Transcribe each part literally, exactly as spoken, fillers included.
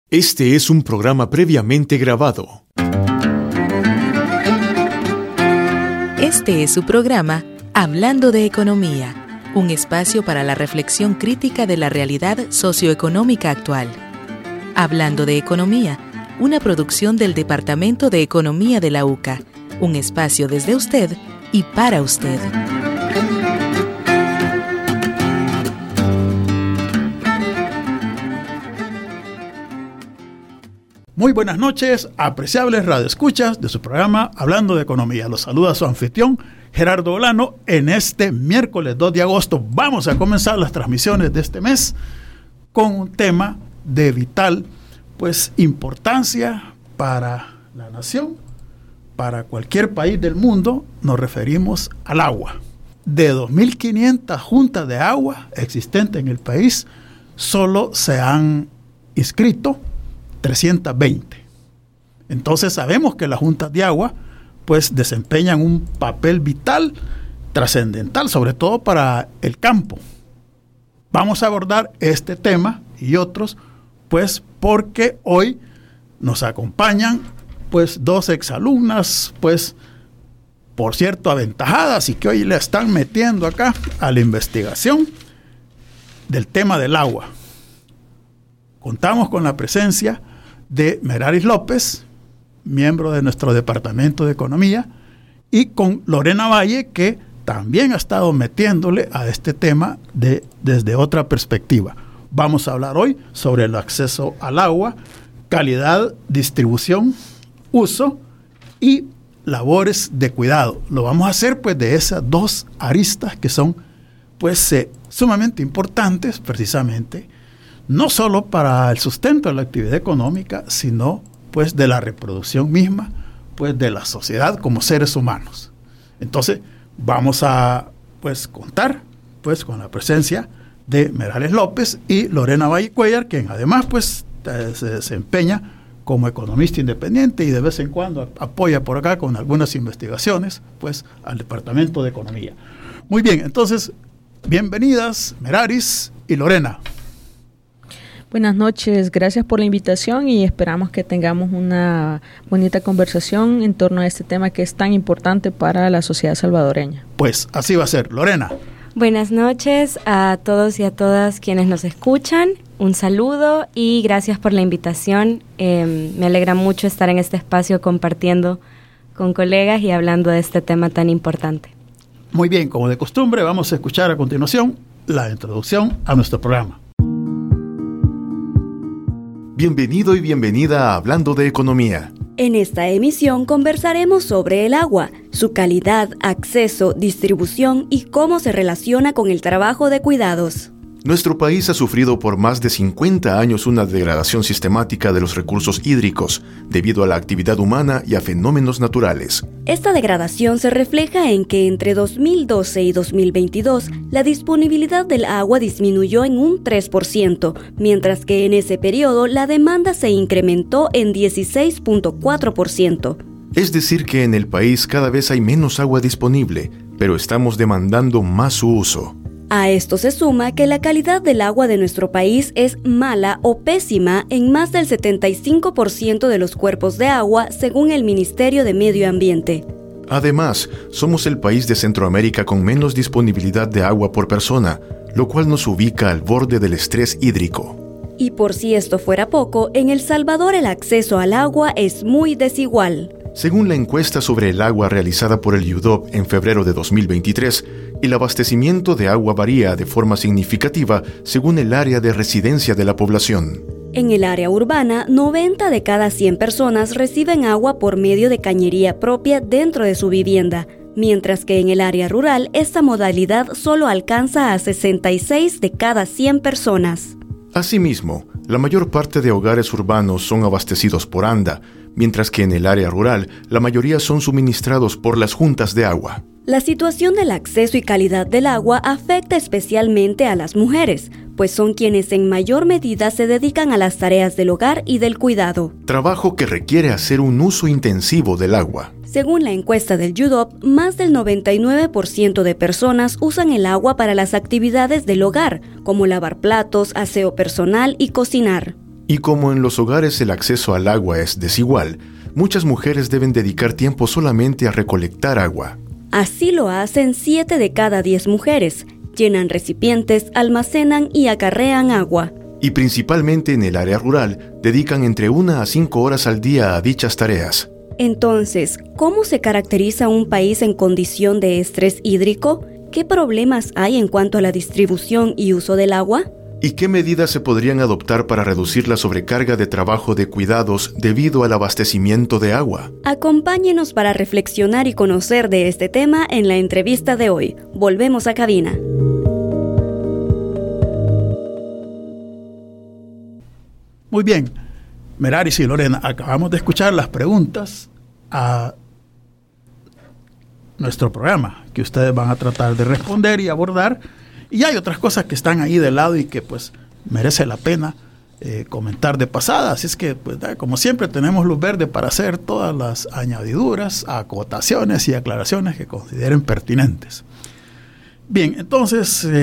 Este es un programa previamente grabado. Este es su programa Hablando de Economía, un espacio para la reflexión crítica de la realidad socioeconómica actual. Hablando de Economía, una producción del Departamento de Economía de la U C A, un espacio desde usted y para usted. Muy buenas noches, apreciables radioescuchas de su programa Hablando de Economía. Los saluda su anfitrión Gerardo Olano en este miércoles dos de agosto. Vamos a comenzar las transmisiones de este mes con un tema de vital pues, importancia para la nación, para cualquier país del mundo. Nos referimos al agua. De dos mil quinientas juntas de agua existentes en el país, solo se han inscrito trescientas veinte. Entonces sabemos que las juntas de agua pues desempeñan un papel vital, trascendental, sobre todo para el campo. Vamos a abordar este tema y otros pues porque hoy nos acompañan pues dos exalumnas pues por cierto aventajadas y que hoy le están metiendo acá a la investigación del tema del agua. Contamos con la presencia de Meraris López, miembro de nuestro Departamento de Economía, y con Lorena Valle, que también ha estado metiéndole a este tema de, desde otra perspectiva. Vamos a hablar hoy sobre el acceso al agua, calidad, distribución, uso y labores de cuidado. Lo vamos a hacer pues de esas dos aristas que son pues eh, sumamente importantes precisamente no solo para el sustento de la actividad económica, sino pues de la reproducción misma, pues de la sociedad como seres humanos. Entonces, vamos a pues contar pues con la presencia de Meraris López y Lorena Valle Cuellar, quien además pues eh, se desempeña como economista independiente y de vez en cuando apoya por acá con algunas investigaciones pues al Departamento de Economía. Muy bien, entonces, bienvenidas Meraris y Lorena. Buenas noches, gracias por la invitación y esperamos que tengamos una bonita conversación en torno a este tema que es tan importante para la sociedad salvadoreña. Pues así va a ser. Lorena. Buenas noches a todos y a todas quienes nos escuchan. Un saludo y gracias por la invitación. Eh, me alegra mucho estar en este espacio compartiendo con colegas y hablando de este tema tan importante. Muy bien, como de costumbre, vamos a escuchar a continuación la introducción a nuestro programa. Bienvenido y bienvenida a Hablando de Economía. En esta emisión conversaremos sobre el agua, su calidad, acceso, distribución y cómo se relaciona con el trabajo de cuidados. Nuestro país ha sufrido por más de cincuenta años una degradación sistemática de los recursos hídricos debido a la actividad humana y a fenómenos naturales. Esta degradación se refleja en que entre dos mil doce y dos mil veintidós la disponibilidad del agua disminuyó en un tres por ciento, mientras que en ese periodo la demanda se incrementó en dieciséis punto cuatro por ciento. Es decir que en el país cada vez hay menos agua disponible, pero estamos demandando más su uso. A esto se suma que la calidad del agua de nuestro país es mala o pésima en más del setenta y cinco por ciento de los cuerpos de agua, según el Ministerio de Medio Ambiente. Además, somos el país de Centroamérica con menos disponibilidad de agua por persona, lo cual nos ubica al borde del estrés hídrico. Y por si esto fuera poco, en El Salvador el acceso al agua es muy desigual. Según la encuesta sobre el agua realizada por el U D O P en febrero de dos mil veintitrés, el abastecimiento de agua varía de forma significativa según el área de residencia de la población. En el área urbana, noventa de cada cien personas reciben agua por medio de cañería propia dentro de su vivienda, mientras que en el área rural esta modalidad solo alcanza a sesenta y seis de cada cien personas. Asimismo, la mayor parte de hogares urbanos son abastecidos por ANDA, mientras que en el área rural la mayoría son suministrados por las juntas de agua. La situación del acceso y calidad del agua afecta especialmente a las mujeres, pues son quienes en mayor medida se dedican a las tareas del hogar y del cuidado. Trabajo que requiere hacer un uso intensivo del agua. Según la encuesta del U D O P, más del noventa y nueve por ciento de personas usan el agua para las actividades del hogar, como lavar platos, aseo personal y cocinar. Y como en los hogares el acceso al agua es desigual, muchas mujeres deben dedicar tiempo solamente a recolectar agua. Así lo hacen siete de cada diez mujeres. Llenan recipientes, almacenan y acarrean agua. Y principalmente en el área rural, dedican entre una a cinco horas al día a dichas tareas. Entonces, ¿cómo se caracteriza un país en condición de estrés hídrico? ¿Qué problemas hay en cuanto a la distribución y uso del agua? ¿Y qué medidas se podrían adoptar para reducir la sobrecarga de trabajo de cuidados debido al abastecimiento de agua? Acompáñenos para reflexionar y conocer de este tema en la entrevista de hoy. Volvemos a cabina. Muy bien, Meraris y Lorena, acabamos de escuchar las preguntas a nuestro programa que ustedes van a tratar de responder y abordar. Y hay otras cosas que están ahí de lado y que pues merece la pena eh, comentar de pasada. Así es que, pues, como siempre, tenemos luz verde para hacer todas las añadiduras, acotaciones y aclaraciones que consideren pertinentes. Bien, entonces, eh,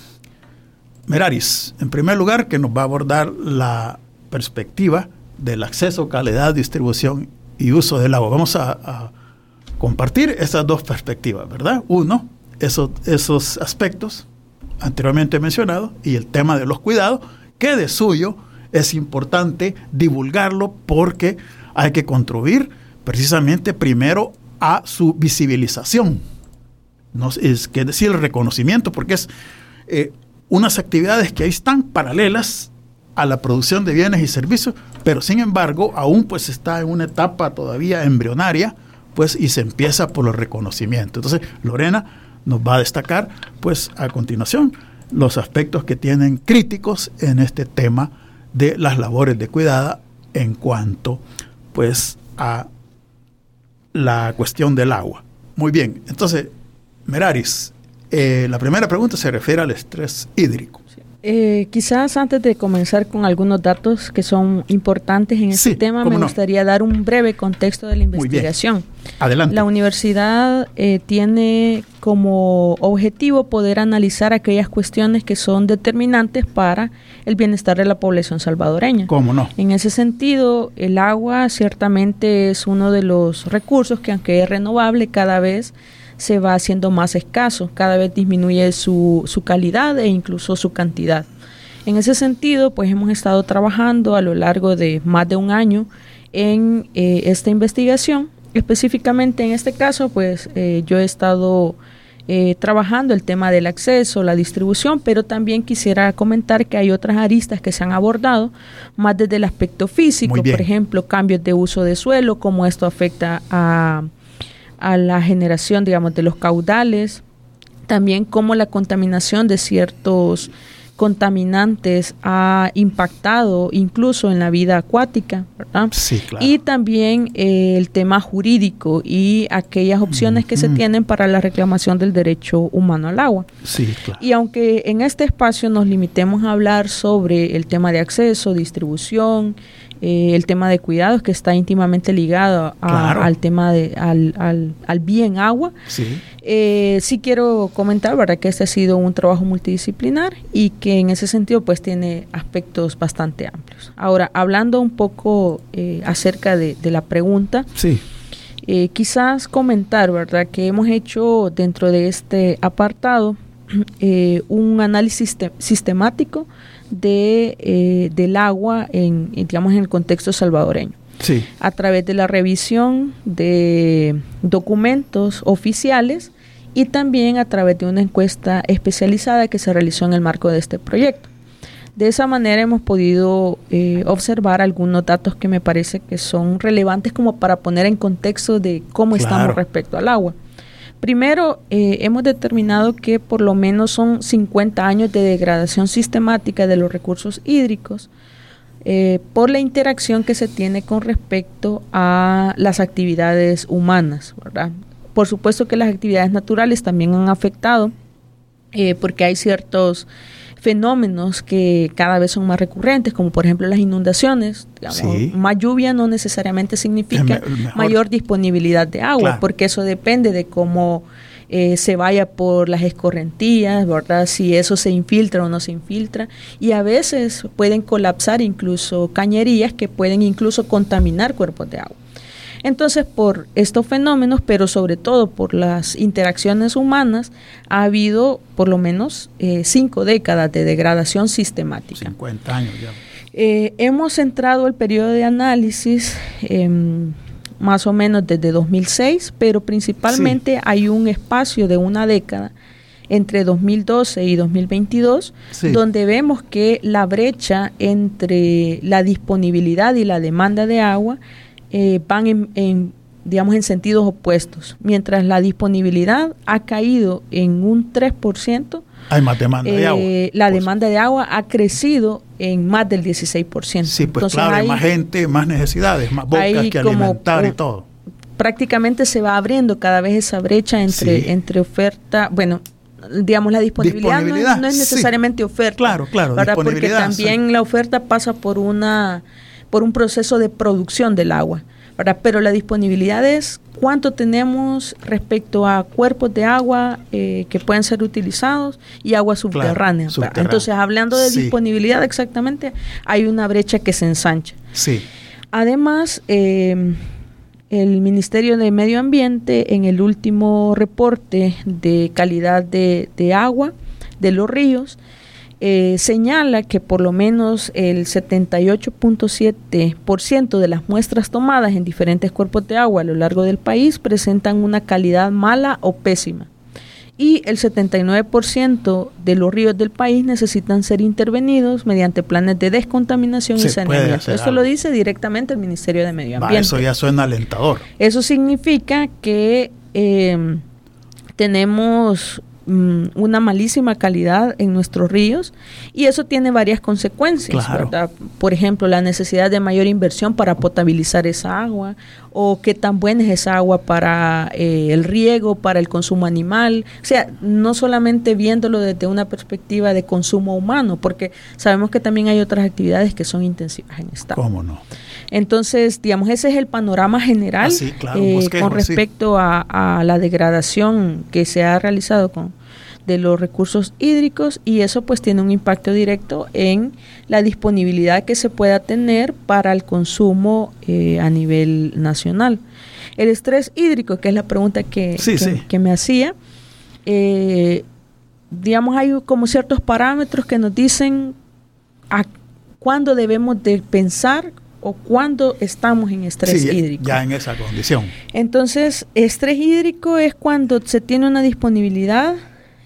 Meraris, en primer lugar, que nos va a abordar la perspectiva del acceso, calidad, distribución y uso del agua. Vamos a, a compartir esas dos perspectivas, ¿verdad? Uno, esos, esos aspectos anteriormente mencionados y el tema de los cuidados, que de suyo es importante divulgarlo porque hay que contribuir precisamente primero a su visibilización. No, es que decir el reconocimiento, porque es eh, unas actividades que ahí están paralelas a la producción de bienes y servicios, pero sin embargo aún pues está en una etapa todavía embrionaria, pues, y se empieza por el reconocimiento. Entonces Lorena nos va a destacar pues a continuación los aspectos que tienen críticos en este tema de las labores de cuidado en cuanto pues a la cuestión del agua. Muy bien, entonces Meraris, eh, la primera pregunta se refiere al estrés hídrico. Eh, quizás antes de comenzar con algunos datos que son importantes en este sí, tema, me no. gustaría dar un breve contexto de la investigación. Muy bien. Adelante. La universidad eh, tiene como objetivo poder analizar aquellas cuestiones que son determinantes para el bienestar de la población salvadoreña. ¿Cómo no? En ese sentido, el agua ciertamente es uno de los recursos que, aunque es renovable, cada vez se va haciendo más escaso, cada vez disminuye su, su calidad e incluso su cantidad. En ese sentido, pues hemos estado trabajando a lo largo de más de un año en eh, esta investigación. Específicamente en este caso, pues eh, yo he estado eh, trabajando el tema del acceso, la distribución, pero también quisiera comentar que hay otras aristas que se han abordado, más desde el aspecto físico, por ejemplo, cambios de uso de suelo, cómo esto afecta a a la generación, digamos, de los caudales, también cómo la contaminación de ciertos contaminantes ha impactado incluso en la vida acuática, ¿verdad? Sí, claro. Y también eh, el tema jurídico y aquellas opciones mm, que mm. se tienen para la reclamación del derecho humano al agua. Sí, claro. Y aunque en este espacio nos limitemos a hablar sobre el tema de acceso, distribución, Eh, el tema de cuidados, que está íntimamente ligado a, claro. al tema de al, al, al bien agua. Sí. Eh, sí quiero comentar, ¿verdad?, que este ha sido un trabajo multidisciplinar y que en ese sentido pues tiene aspectos bastante amplios. Ahora, hablando un poco eh, acerca de, de la pregunta, sí. eh, quizás comentar, ¿verdad?, que hemos hecho dentro de este apartado eh, un análisis sistemático de eh, del agua en, en, digamos, en el contexto salvadoreño. Sí. A través de la revisión de documentos oficiales y también a través de una encuesta especializada que se realizó en el marco de este proyecto. De esa manera hemos podido eh, observar algunos datos que me parece que son relevantes como para poner en contexto de cómo claro. estamos respecto al agua. Primero, eh, hemos determinado que por lo menos son cincuenta años de degradación sistemática de los recursos hídricos eh, por la interacción que se tiene con respecto a las actividades humanas, ¿verdad? Por supuesto que las actividades naturales también han afectado eh, porque hay ciertos fenómenos que cada vez son más recurrentes, como por ejemplo las inundaciones. Digamos, sí. Más lluvia no necesariamente significa me, mayor disponibilidad de agua, claro. porque eso depende de cómo eh, se vaya por las escorrentías, ¿verdad? Si eso se infiltra o no se infiltra. Y a veces pueden colapsar incluso cañerías que pueden incluso contaminar cuerpos de agua. Entonces, por estos fenómenos, pero sobre todo por las interacciones humanas, ha habido por lo menos eh, cinco décadas de degradación sistemática. cincuenta años ya. Eh, hemos entrado el periodo de análisis eh, más o menos desde dos mil seis, pero principalmente sí. hay un espacio de una década entre dos mil doce y dos mil veintidós, sí. donde vemos que la brecha entre la disponibilidad y la demanda de agua Eh, van en, en, digamos, en sentidos opuestos. Mientras la disponibilidad ha caído en un tres por ciento, hay más demanda eh, de agua. La pues, demanda de agua ha crecido en más del dieciséis por ciento. Sí, pues Entonces, claro, hay hay más gente, más necesidades, más bocas que como, alimentar y todo. Prácticamente se va abriendo cada vez esa brecha entre, sí. entre oferta, bueno, digamos la disponibilidad, disponibilidad no, es, no es necesariamente sí. oferta. Claro, claro, ¿verdad? Porque también sí. la oferta pasa por una por un proceso de producción del agua, ¿verdad? Pero la disponibilidad es cuánto tenemos respecto a cuerpos de agua eh, que pueden ser utilizados y agua subterránea. Claro, subterránea. Entonces, hablando de sí. disponibilidad exactamente, hay una brecha que se ensancha. Sí. Además, eh, el Ministerio de Medio Ambiente, en el último reporte de calidad de, de agua de los ríos, Eh, señala que por lo menos el setenta y ocho punto siete por ciento de las muestras tomadas en diferentes cuerpos de agua a lo largo del país presentan una calidad mala o pésima. Y el setenta y nueve por ciento de los ríos del país necesitan ser intervenidos mediante planes de descontaminación Se y saneamiento. Esto algo. lo dice directamente el Ministerio de Medio Ambiente. Va, eso ya suena alentador. Eso significa que eh, tenemos una malísima calidad en nuestros ríos y eso tiene varias consecuencias, claro. ¿verdad? Por ejemplo, la necesidad de mayor inversión para potabilizar esa agua o qué tan buena es esa agua para eh, el riego, para el consumo animal, o sea, no solamente viéndolo desde una perspectiva de consumo humano, porque sabemos que también hay otras actividades que son intensivas en esta agua. ¿Cómo no? Entonces, digamos, ese es el panorama general ah, sí, claro, eh, bosquejo, con respecto sí. a, a la degradación que se ha realizado con, de los recursos hídricos y eso pues tiene un impacto directo en la disponibilidad que se pueda tener para el consumo eh, a nivel nacional. El estrés hídrico, que es la pregunta que, sí, que, sí. que me hacía, eh, digamos, hay como ciertos parámetros que nos dicen a cuándo debemos de pensar o cuando estamos en estrés sí, hídrico. Ya en esa condición. Entonces, estrés hídrico es cuando se tiene una disponibilidad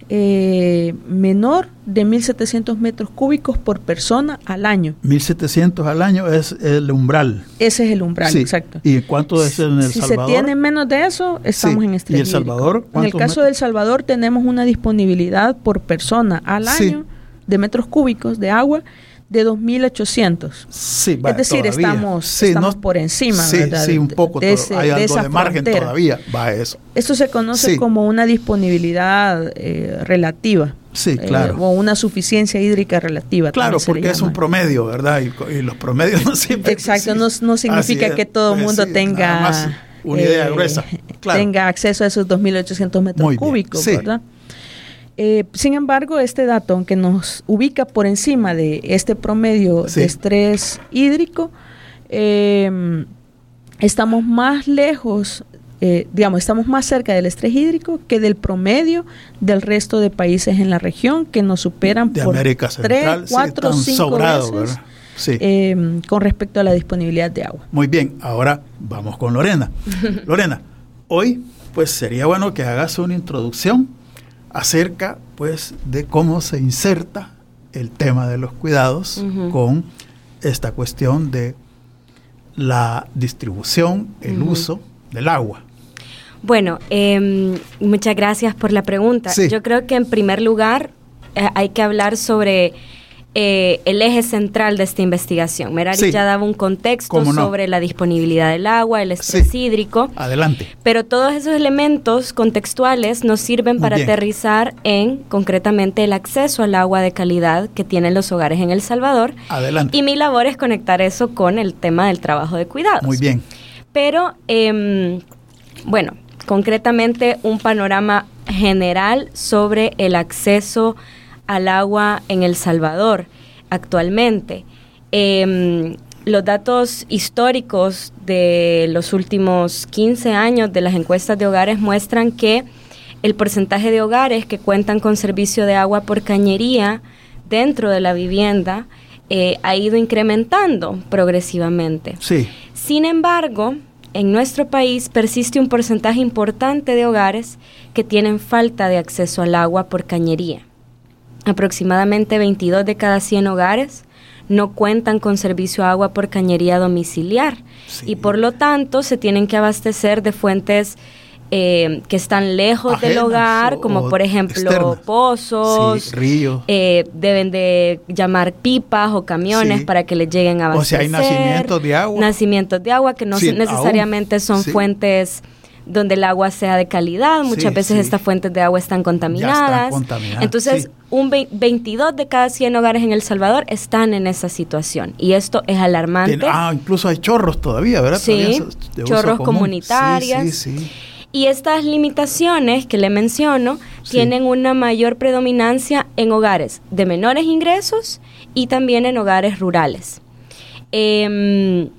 eh, menor de mil setecientos metros cúbicos por persona al año. mil setecientos al año es el umbral. Ese es el umbral, sí. exacto. ¿Y cuánto es en El si Salvador? Si se tiene menos de eso, estamos sí. en estrés ¿Y El Salvador? hídrico. En el caso metros? de El Salvador tenemos una disponibilidad por persona al sí. año de metros cúbicos de agua de dos mil ochocientos. Sí, va, es decir, todavía. estamos, sí, estamos no, por encima, sí, ¿verdad? Sí, un poco. De ese, hay de algo esa de margen frontera. todavía. Va eso. Esto se conoce sí. como una disponibilidad eh, relativa. Sí, claro. Eh, o una suficiencia hídrica relativa. Claro, porque es un promedio, ¿verdad? Y, y los promedios no siempre. Exacto, sí. no, no significa que todo el mundo sí, tenga más una idea eh, gruesa. Claro. Tenga acceso a esos dos mil ochocientos metros Muy cúbicos, sí. ¿verdad? Eh, sin embargo, este dato, aunque nos ubica por encima de este promedio sí. de estrés hídrico, eh, estamos más lejos, eh, digamos, estamos más cerca del estrés hídrico que del promedio del resto de países en la región que nos superan de por América Central, tres, cuatro, sí, cinco sobrado, veces ¿verdad? Sí. eh, con respecto a la disponibilidad de agua. Muy bien, ahora vamos con Lorena. Lorena, hoy pues sería bueno que hagas una introducción acerca pues de cómo se inserta el tema de los cuidados uh-huh. con esta cuestión de la distribución, el uh-huh. uso del agua. Bueno, eh, muchas gracias por la pregunta. Sí. Yo creo que en primer lugar eh, hay que hablar sobre eh, el eje central de esta investigación. Merari sí. ya daba un contexto no? sobre la disponibilidad del agua, el estrés sí. hídrico. Adelante. Pero todos esos elementos contextuales nos sirven Muy para bien. aterrizar en, concretamente, el acceso al agua de calidad que tienen los hogares en El Salvador. Adelante. Y mi labor es conectar eso con el tema del trabajo de cuidados. Muy bien. Pero, eh, bueno... concretamente un panorama general sobre el acceso al agua en El Salvador actualmente. Eh, los datos históricos de los últimos quince años de las encuestas de hogares muestran que el porcentaje de hogares que cuentan con servicio de agua por cañería dentro de la vivienda eh, ha ido incrementando progresivamente. Sí. Sin embargo, en nuestro país persiste un porcentaje importante de hogares que tienen falta de acceso al agua por cañería. Aproximadamente veintidós de cada cien hogares no cuentan con servicio de agua por cañería domiciliar, sí, y por lo tanto se tienen que abastecer de fuentes eh, que están lejos ajenas del hogar, o, como por ejemplo externas. Pozos, sí, ríos. Eh, deben de llamar pipas o camiones, sí, para que les lleguen a abastecer. O sea, hay nacimientos de agua. Nacimientos de agua que no sí, necesariamente aún. son sí. fuentes donde el agua sea de calidad. Muchas sí, veces sí. estas fuentes de agua están contaminadas. Ya están contaminadas. Entonces, sí. un veintidós de cada cien hogares en El Salvador están en esa situación. Y esto es alarmante. Tien, ah, incluso hay chorros todavía, ¿verdad? Sí, todavía chorros comunitarias. Sí, sí, sí. Y estas limitaciones que le menciono sí. tienen una mayor predominancia en hogares de menores ingresos y también en hogares rurales. Eh,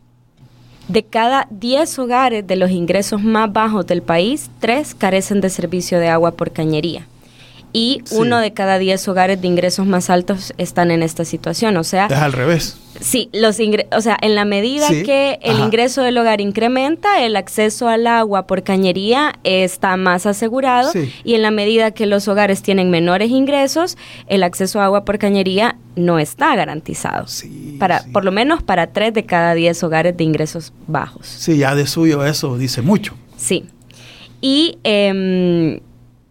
De cada diez hogares de los ingresos más bajos del país, tres carecen de servicio de agua por cañería. Y sí. uno de cada diez hogares de ingresos más altos están en esta situación. O sea, es al revés. Sí, los ingre- o sea, en la medida sí. que el Ajá. ingreso del hogar incrementa, el acceso al agua por cañería está más asegurado. Sí. Y en la medida que los hogares tienen menores ingresos, el acceso a agua por cañería no está garantizado. Sí, para, sí. Por lo menos para tres de cada diez hogares de ingresos bajos. Sí, ya de suyo eso dice mucho. Sí. Y eh,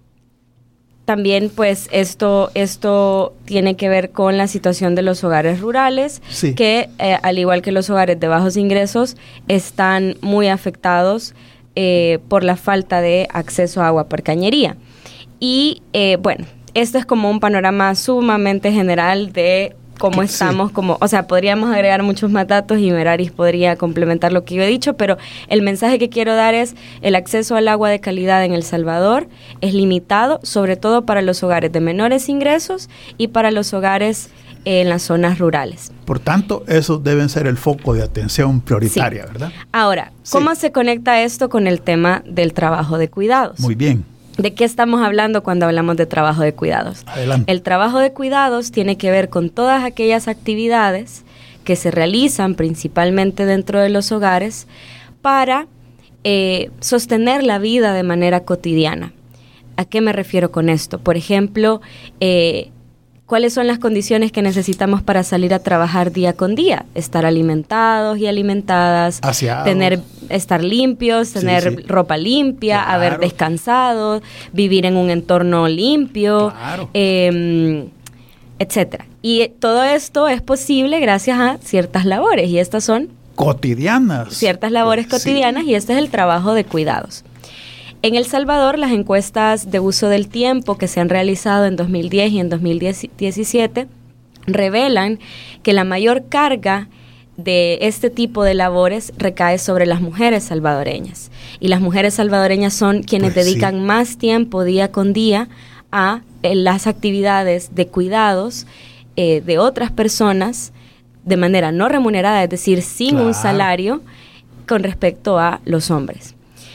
también pues esto, esto tiene que ver con la situación de los hogares rurales, sí. que eh, al igual que los hogares de bajos ingresos, están muy afectados eh, por la falta de acceso a agua por cañería. Y eh, bueno, esto es como un panorama sumamente general de cómo estamos, sí. como, o sea, podríamos agregar muchos más datos y Meraris podría complementar lo que yo he dicho, pero el mensaje que quiero dar es el acceso al agua de calidad en El Salvador es limitado, sobre todo para los hogares de menores ingresos y para los hogares eh, en las zonas rurales. Por tanto, esos deben ser el foco de atención prioritaria, sí. ¿verdad? Ahora, ¿cómo sí. se conecta esto con el tema del trabajo de cuidados? Muy bien. ¿De qué estamos hablando cuando hablamos de trabajo de cuidados? Adelante. El trabajo de cuidados tiene que ver con todas aquellas actividades que se realizan principalmente dentro de los hogares para eh, sostener la vida de manera cotidiana. ¿A qué me refiero con esto? Por ejemplo, eh, ¿cuáles son las condiciones que necesitamos para salir a trabajar día con día? Estar alimentados y alimentadas, Aseados. tener, estar limpios, tener sí, sí. ropa limpia, claro. haber descansado, vivir en un entorno limpio, claro. eh, etcétera. Y todo esto es posible gracias a ciertas labores, y estas son cotidianas. Ciertas labores pues, cotidianas, sí. y este es el trabajo de cuidados. En El Salvador, las encuestas de uso del tiempo que se han realizado en dos mil diez y en dos mil diecisiete revelan que la mayor carga de este tipo de labores recae sobre las mujeres salvadoreñas. Y las mujeres salvadoreñas son quienes pues dedican sí. más tiempo día con día a eh, las actividades de cuidados eh, de otras personas de manera no remunerada, es decir, sin claro. un salario con respecto a los hombres.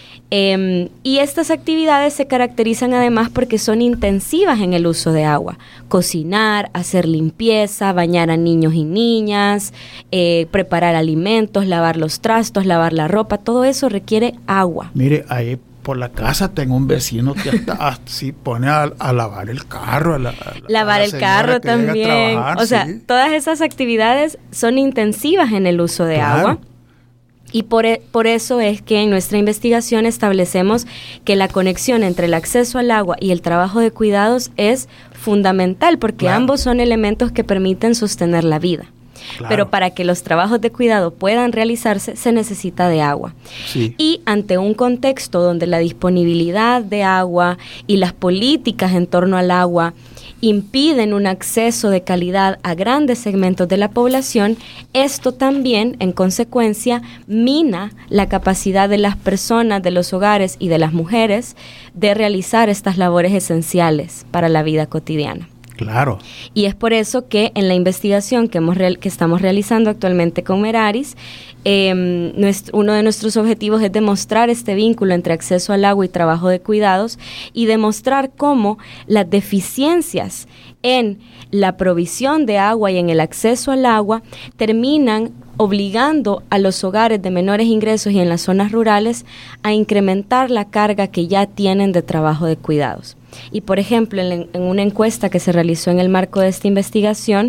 Eh, y estas actividades se caracterizan además porque son intensivas en el uso de agua. Cocinar, hacer limpieza, bañar a niños y niñas, eh, preparar alimentos, lavar los trastos, lavar la ropa, todo eso requiere agua. Mire, ahí por la casa tengo un vecino que hasta así pone a, a lavar el carro. A la, a lavar a el carro también. Trabajar, o sea, sí. todas esas actividades son intensivas en el uso de claro. agua. Y por, por eso es que en nuestra investigación establecemos que la conexión entre el acceso al agua y el trabajo de cuidados es fundamental, porque claro. ambos son elementos que permiten sostener la vida. Claro. Pero para que los trabajos de cuidado puedan realizarse, se necesita de agua. Sí. Y ante un contexto donde la disponibilidad de agua y las políticas en torno al agua impiden un acceso de calidad a grandes segmentos de la población, esto también, en consecuencia, mina la capacidad de las personas, de los hogares y de las mujeres de realizar estas labores esenciales para la vida cotidiana. Claro. Y es por eso que en la investigación que, hemos real, que estamos realizando actualmente con Meraris, eh, nuestro, uno de nuestros objetivos es demostrar este vínculo entre acceso al agua y trabajo de cuidados y demostrar cómo las deficiencias en la provisión de agua y en el acceso al agua terminan obligando a los hogares de menores ingresos y en las zonas rurales a incrementar la carga que ya tienen de trabajo de cuidados. Y por ejemplo, en, en una encuesta que se realizó en el marco de esta investigación,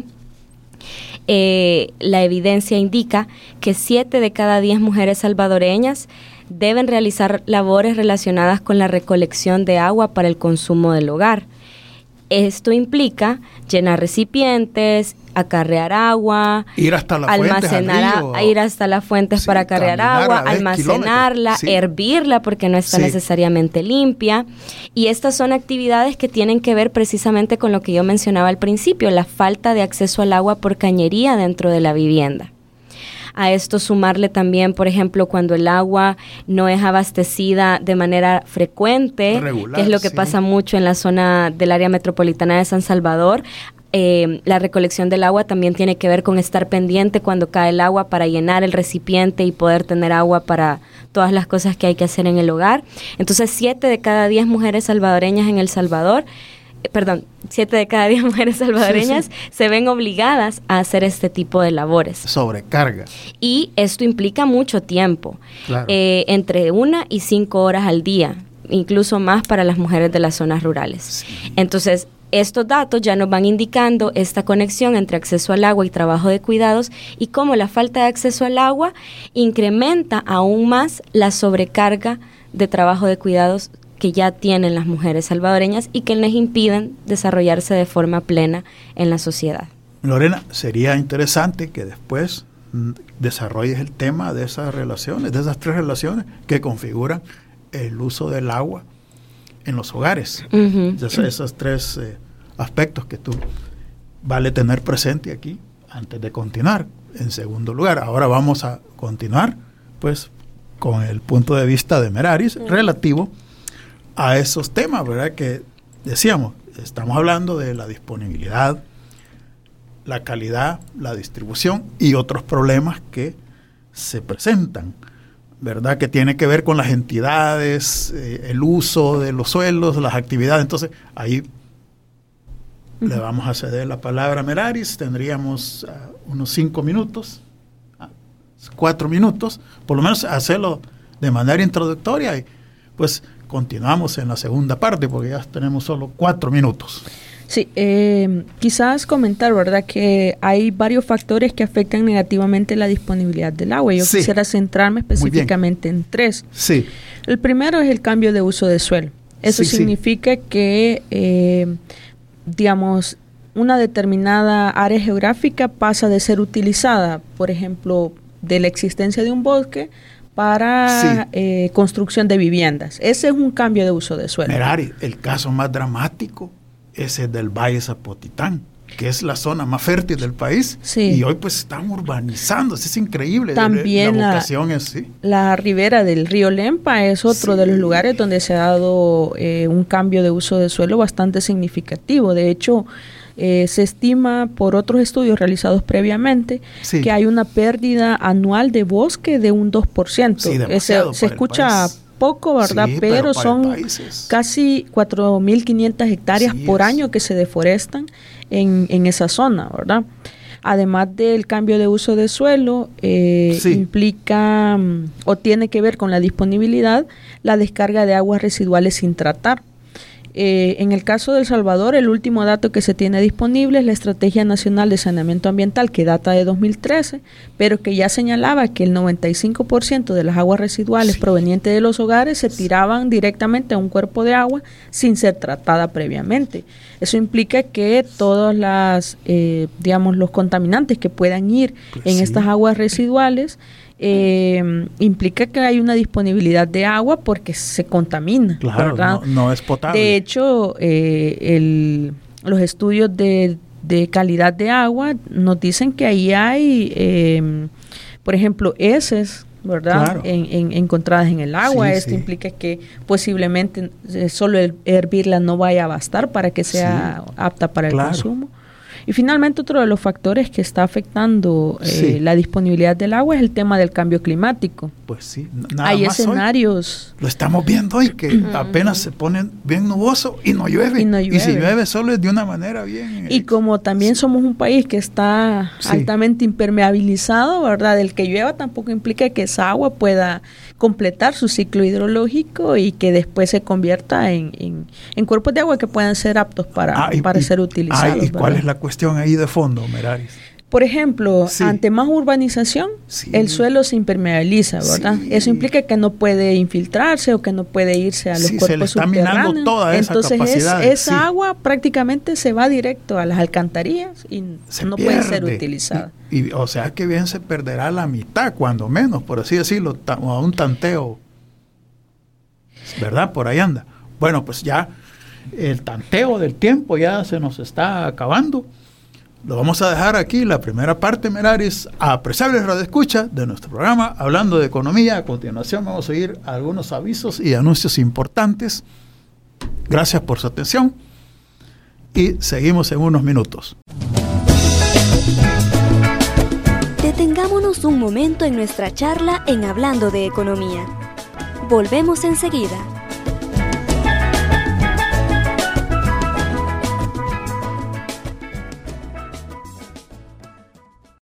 eh, la evidencia indica que siete de cada diez mujeres salvadoreñas deben realizar labores relacionadas con la recolección de agua para el consumo del hogar. Esto implica llenar recipientes, acarrear agua, ir hasta las almacenar, fuentes, río, ir hasta las fuentes sí, para acarrear agua, almacenarla, sí. hervirla porque no está sí. necesariamente limpia. Y estas son actividades que tienen que ver precisamente con lo que yo mencionaba al principio, la falta de acceso al agua por cañería dentro de la vivienda. A esto sumarle también, por ejemplo, cuando el agua no es abastecida de manera frecuente, regular, que es lo que sí. pasa mucho en la zona del área metropolitana de San Salvador. Eh, la recolección del agua también tiene que ver con estar pendiente cuando cae el agua para llenar el recipiente y poder tener agua para todas las cosas que hay que hacer en el hogar. Entonces, siete de cada diez mujeres salvadoreñas en El Salvador perdón, siete de cada diez mujeres salvadoreñas sí, sí. se ven obligadas a hacer este tipo de labores. Sobrecarga. Y esto implica mucho tiempo, claro. eh, entre una y cinco horas al día, incluso más para las mujeres de las zonas rurales. Sí. Entonces, estos datos ya nos van indicando esta conexión entre acceso al agua y trabajo de cuidados y cómo la falta de acceso al agua incrementa aún más la sobrecarga de trabajo de cuidados que ya tienen las mujeres salvadoreñas y que les impiden desarrollarse de forma plena en la sociedad. Lorena, sería interesante que después desarrolles el tema de esas relaciones, de esas tres relaciones que configuran el uso del agua en los hogares. Uh-huh. Esos, esos tres eh, aspectos que tú vale tener presente aquí antes de continuar. En segundo lugar, ahora vamos a continuar pues con el punto de vista de Meraris uh-huh. relativo a esos temas, ¿verdad? Que decíamos, estamos hablando de la disponibilidad, la calidad, la distribución y otros problemas que se presentan, ¿verdad? Que tiene que ver con las entidades, eh, el uso de los suelos, las actividades. Entonces, ahí uh-huh. le vamos a ceder la palabra a Meraris. Tendríamos uh, unos cinco minutos, uh, cuatro minutos, por lo menos hacerlo de manera introductoria y pues continuamos en la segunda parte porque ya tenemos solo cuatro minutos. Sí, eh, quizás comentar, ¿verdad?, que hay varios factores que afectan negativamente la disponibilidad del agua. Yo sí. quisiera centrarme específicamente en tres. Sí. El primero es el cambio de uso de suelo. Eso sí, significa sí. que, eh, digamos, una determinada área geográfica pasa de ser utilizada, por ejemplo, de la existencia de un bosque para sí. eh, construcción de viviendas. Ese es un cambio de uso de suelo. Merari, el caso más dramático es el del Valle Zapotitán, que es la zona más fértil del país, sí. y hoy pues están urbanizándose, es increíble. También la, la, vocación es, sí. la ribera del río Lempa es otro sí. de los lugares donde se ha dado eh, un cambio de uso de suelo bastante significativo. De hecho, Eh, se estima por otros estudios realizados previamente sí. que hay una pérdida anual de bosque de un dos por ciento. Sí, eh, se, se escucha poco, ¿verdad? Sí, pero, pero son casi cuatro mil quinientas hectáreas sí por es. año que se deforestan en, en esa zona, ¿verdad? Además del cambio de uso de suelo, eh, sí. implica um, o tiene que ver con la disponibilidad, la descarga de aguas residuales sin tratar. Eh, en el caso de El Salvador, el último dato que se tiene disponible es la Estrategia Nacional de Saneamiento Ambiental, que data de dos mil trece, pero que ya señalaba que el noventa y cinco por ciento de las aguas residuales sí. provenientes de los hogares se tiraban directamente a un cuerpo de agua sin ser tratada previamente. Eso implica que todos las, eh, digamos, los contaminantes que puedan ir pues en sí. estas aguas residuales Eh, implica que hay una disponibilidad de agua porque se contamina. Claro, no, no es potable. De hecho, eh, el, los estudios de, de calidad de agua nos dicen que ahí hay, eh, por ejemplo, heces, ¿verdad? Claro. En, en, encontradas en el agua. Sí, Esto sí. implica que posiblemente eh, solo el hervirla no vaya a bastar para que sea sí. apta para claro. el consumo. Y finalmente otro de los factores que está afectando eh, sí. la disponibilidad del agua es el tema del cambio climático. Pues sí, nada hay más escenarios. Hoy. Lo estamos viendo hoy, que apenas se pone bien nuboso y no llueve. Y, no llueve. y si llueve solo es de una manera bien... Y como también sí. somos un país que está sí. altamente impermeabilizado, ¿verdad? El que llueva tampoco implica que esa agua pueda completar su ciclo hidrológico y que después se convierta en, en, en cuerpos de agua que puedan ser aptos para, ah, y, para y, ser utilizados. Ah, ¿y cuál es la cuestión ahí de fondo, Meraris? Por ejemplo, sí. ante más urbanización, sí. el suelo se impermeabiliza, ¿verdad? Sí. Eso implica que no puede infiltrarse o que no puede irse a los sí, cuerpos se le está subterráneos. Minando toda esa Entonces capacidad. Es, esa sí. agua prácticamente se va directo a las alcantarillas y se no pierde. Puede ser utilizada. Y, y, o sea que bien se perderá la mitad, cuando menos, por así decirlo, a un tanteo, ¿verdad? Por ahí anda. Bueno, pues ya el tanteo del tiempo ya se nos está acabando. Lo vamos a dejar aquí, la primera parte, Meraris, apreciables radioescuchas de nuestro programa Hablando de Economía. A continuación vamos a ir a algunos avisos y anuncios importantes. Gracias por su atención y seguimos en unos minutos. Detengámonos un momento en nuestra charla en Hablando de Economía. Volvemos enseguida.